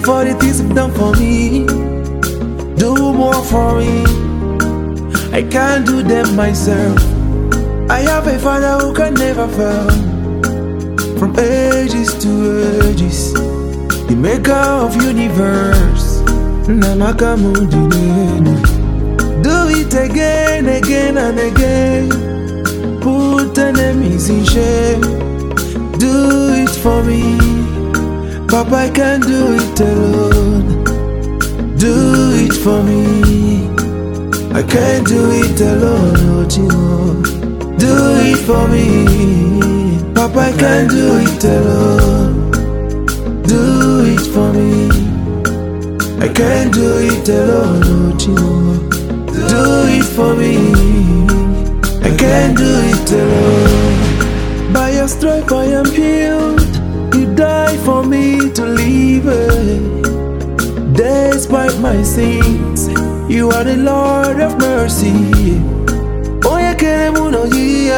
for the things you've done for me. Do more for me. I can't do them myself. I have a Father who can never fail. From ages to ages, the maker of universe. Namaka Mundine. Do it again, again and again. Put enemies in shame. Do it for me. Papa, I can't do it alone. Do it for me. I can't do it alone, oh Chimo. Do it for me. Papa, I can't do it alone. Do it for me. I can't do it alone, oh Chimo. Do it for me. I can't do it alone. By your stripe I am healed. You died for me to live. Despite my sins, you are the Lord of mercy. Oh, you can't move no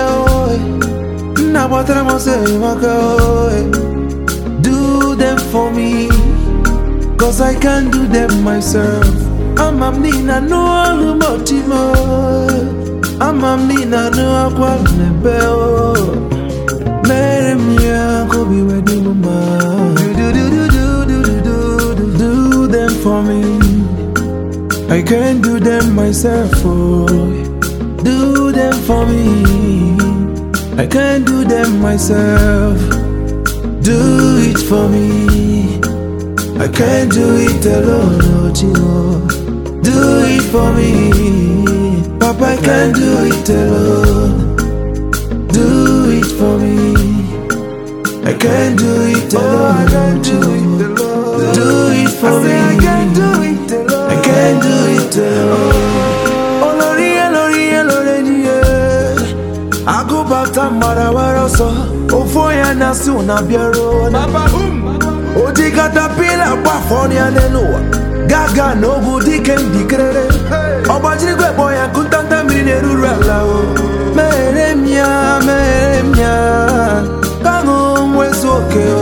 do them for me, cause I can't do them myself. I'm a Nina no Motimo. I'm a Nina no Aqua. Marry me, I'll be ready, mama. Do them for me. I can't do them myself, oh. Do them for me. I can't do them myself. Do it for me. I can't do it alone, oh Chimo. Do it for me. Papa, I can't do it alone. Do it for me. I can't do it alone, oh Chimo. Do it for me. I can't do it alone. I can't do it alone. Oh Lori, Lori, Lori, yeah. I go back to Marawara, so oh for ya na suna biaro. Papa boom. Oh di caterpillar, Bafonia nelo. Gaga no good, he can declare. Oh but you go boy, I couldn't tell me the rural. Meremia, Meremia. Come on, where's okay?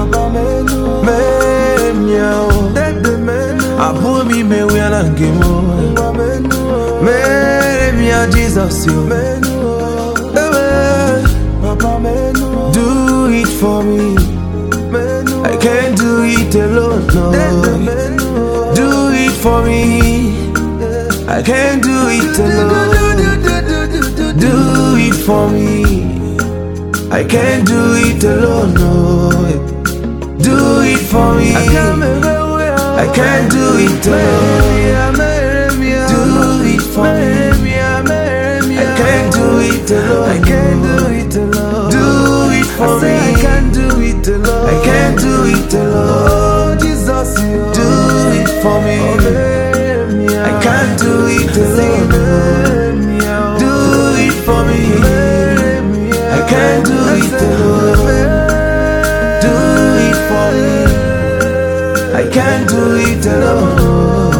Meremia. Abu mi me wela ngemo. Meremia Jesus you. Do it for me. I can't do it alone, no. Do it for me. I can't do it alone. Do it for me. I can't do it alone, no. Do it for me. I can't do it alone. Do it for me. I can't do it alone. I can't do it alone. Do it for me. I can't do it alone. I can't do it alone. Jesus, do it for me. I can't do it alone. Do it for me. I can't do it alone. Do it for me. I can't do it alone.